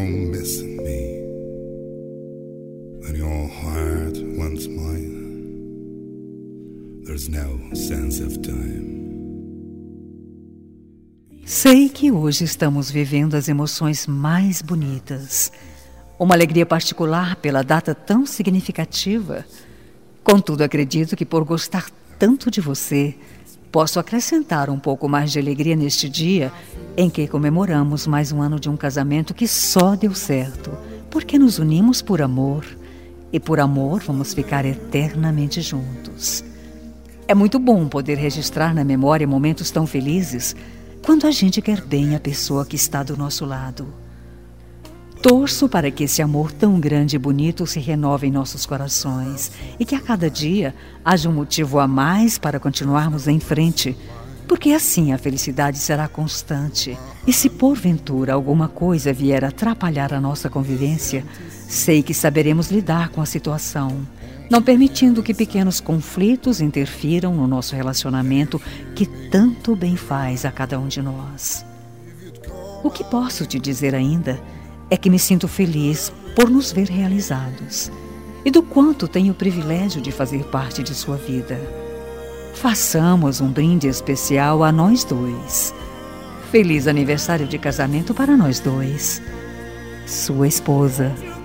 on missing me when your heart wants mine. There's no sense of time. Sei que hoje estamos vivendo as emoções mais bonitas. Uma alegria particular pela data tão significativa. Contudo, acredito que por gostar tanto de você, posso acrescentar um pouco mais de alegria neste dia em que comemoramos mais um ano de um casamento que só deu certo, porque nos unimos por amor e por amor vamos ficar eternamente juntos. É muito bom poder registrar na memória momentos tão felizes quando a gente quer bem a pessoa que está do nosso lado. Torço para que esse amor tão grande e bonito se renove em nossos corações e que a cada dia haja um motivo a mais para continuarmos em frente, porque assim a felicidade será constante. E se porventura alguma coisa vier atrapalhar a nossa convivência, sei que saberemos lidar com a situação, não permitindo que pequenos conflitos interfiram no nosso relacionamento que tanto bem faz a cada um de nós. O que posso te dizer ainda é que me sinto feliz por nos ver realizados e do quanto tenho o privilégio de fazer parte de sua vida. Façamos um brinde especial a nós dois. Feliz aniversário de casamento para nós dois. Sua esposa.